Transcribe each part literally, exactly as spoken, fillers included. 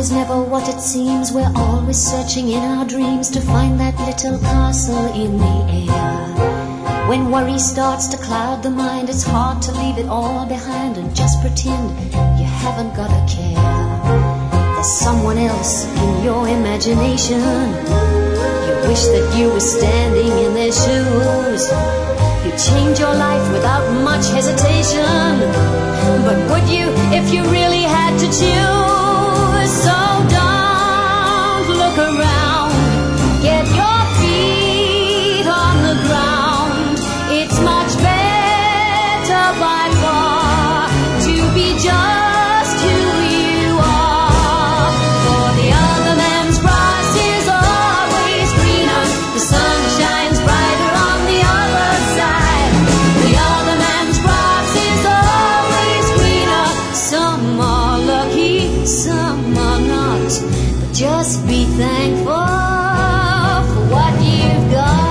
is never what it seems. We're always searching in our dreams to find that little castle in the air. When worry starts to cloud the mind, it's hard to leave it all behind and just pretend you haven't got a care. There's someone else in your imagination. You wish that you were standing in their shoes. You'd change your life without much hesitation. But would you if you really had to choose? So don't look around. Get your feet on the ground. It's much better by far to be just who you are. For the other man's grass is always greener. The sun shines brighter on the other side. The other man's grass is always greener. Some are lucky, some are not. But just be thankful for what you've got.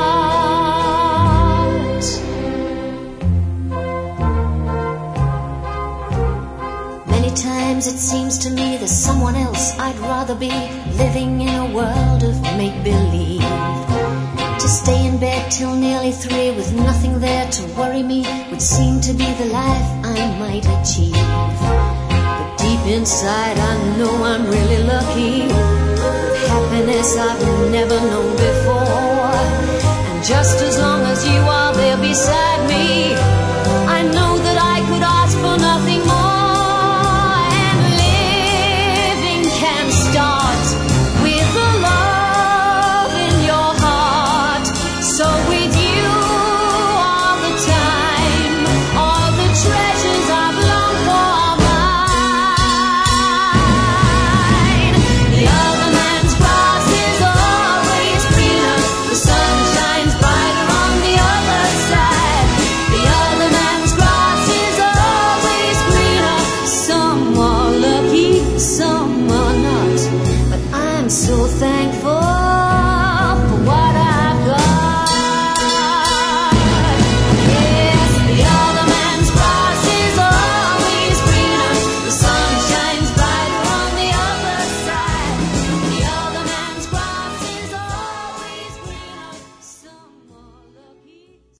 Many times it seems to me there's someone else I'd rather be, living in a world of make-believe. To stay in bed till nearly three with nothing there to worry me would seem to be the life I might achieve. But deep inside I know I'm really lucky, with happiness I've never known before. And just as